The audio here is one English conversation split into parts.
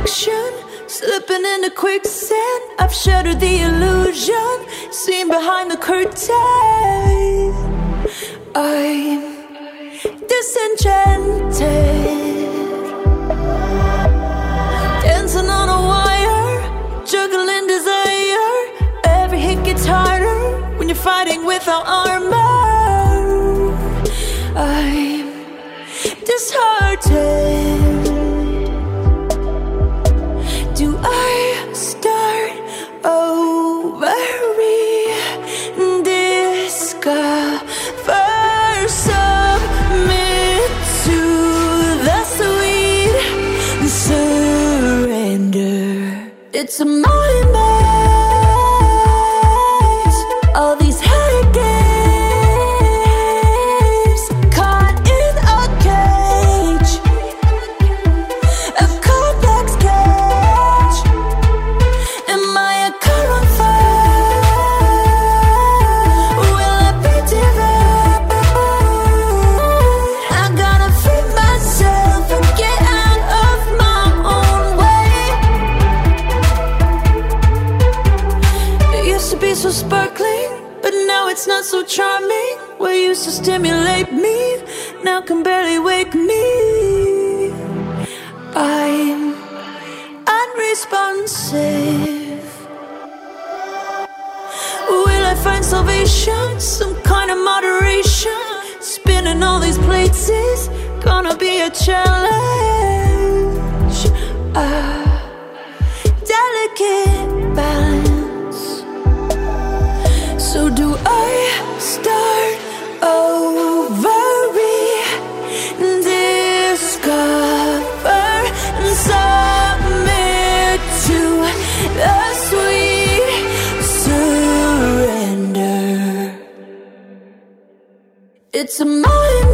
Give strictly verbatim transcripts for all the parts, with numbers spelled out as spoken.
addiction, slipping into quicksand. I've shattered the illusion, seen behind the curtain. I'm disenchanted, dancing on a wire, juggling desire. Every hit gets harder when you're fighting without armor. I'm disheartened. Do I start over? Rediscover, submit to the sweet surrender. It's a mind maze, all these head games, caught in a cage, a complex cage. Am I a current fire? Will I be devoured? I gotta free myself and get out of my own way. It used to be so sparkling, but now it's not so charming. What used to stimulate me now can barely wake me. I'm unresponsive. Will I find salvation, some kind of moderation? Spinning all these plates is gonna be a challenge. A delicate balance. So do I start over? Rediscover and submit to the sweet surrender. It's a mind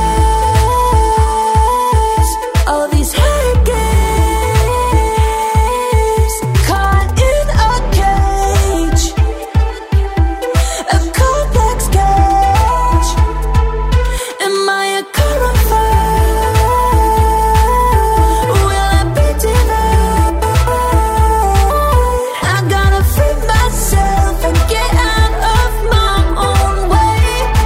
maze, all these head games, caught in a cage, a complex cage. Am I a current fire? Will I be devoured? I gotta free myself and get out of my own way.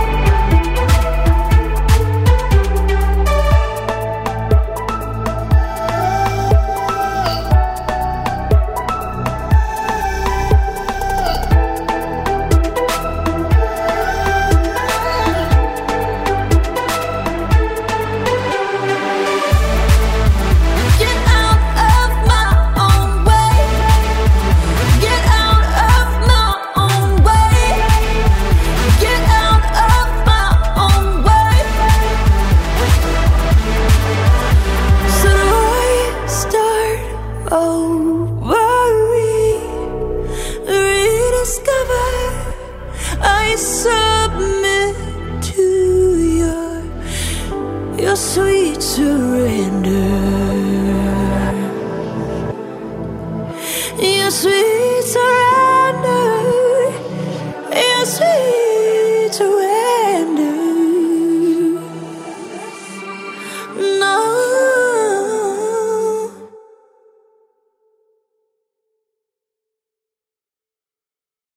Get out of my own way. Get out of my own way. Get out of my own way. So do I start over? Rediscover. I submit to your your sweet surrender. Your sweet